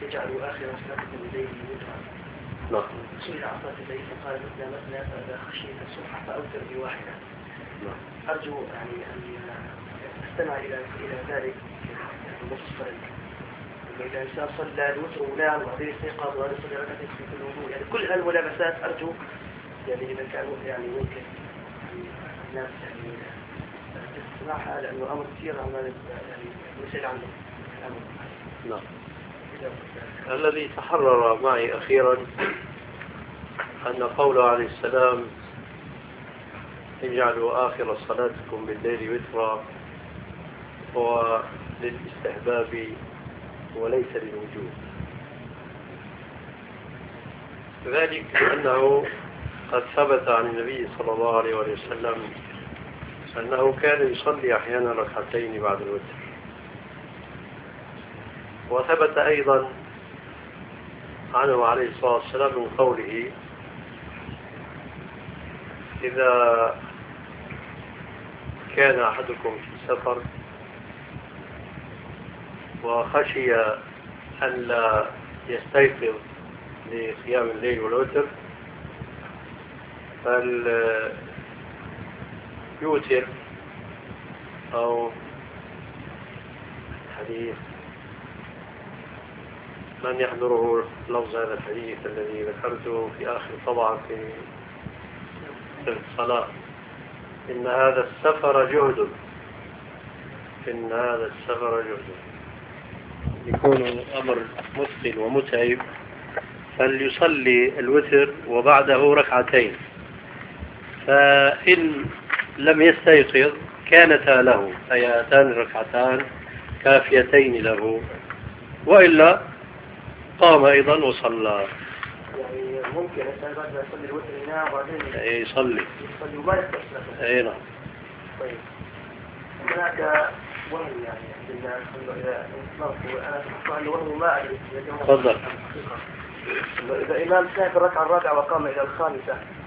يجعلوا آخر صلاتكم الليل وترا. نعم. سئل عن صلاة الليل فقال مثنى فإذا خشيت الصبح فأوتر بواحدة. نعم. أرجو يعني أن أستمع إلى ذلك نصف إذا الإنسان صلى الوتر ونام وبعدين استيقظ وهذا صلى ركعتين في كل وضوء، يعني كل هالملابسات أرجو يعني إذا كانوا يعني ممكن الناس يعني تسمعها، لأنه أمر كثير عمال يعني يسأل عنه. نعم. الذي تحرر معي أخيرا أن قوله عليه السلام اجعلوا آخر صلاتكم بالليل وترا هو للاستحباب وليس للوجوب، ذلك أنه قد ثبت عن النبي صلى الله عليه وسلم أنه كان يصلي أحيانا ركعتين بعد الوتر، وثبت أيضا عنه عليه الصلاة والسلام من قوله إذا كان أحدكم في سفر وخشي أن لا يستيقظ لقيام الليل والوتر فليوتر، أو حديث من يحضره لفظ هذا الحديث الذي ذكرته في آخر طبعا في الصلاة، إن هذا السفر جهد، إن هذا السفر جهد، يكون أمر مثقل ومتعب، فليصلي الوتر وبعده ركعتين، فإن لم يستيقظ كانتا له، أي هاتان الركعتان كافيتين له، وإلا قام أيضا وصلى. يعني ممكن الإنسان بعد ما يصلي الوتر ينام وبعدين يصلي وما يستيقظ. أي نعم. طيب هناك وهم يعني عند الناس أنا أتوقع أنه وهم ما أدري. تفضل. إذا إمام شاف الركعة الرابعة وقام إلى الخامسة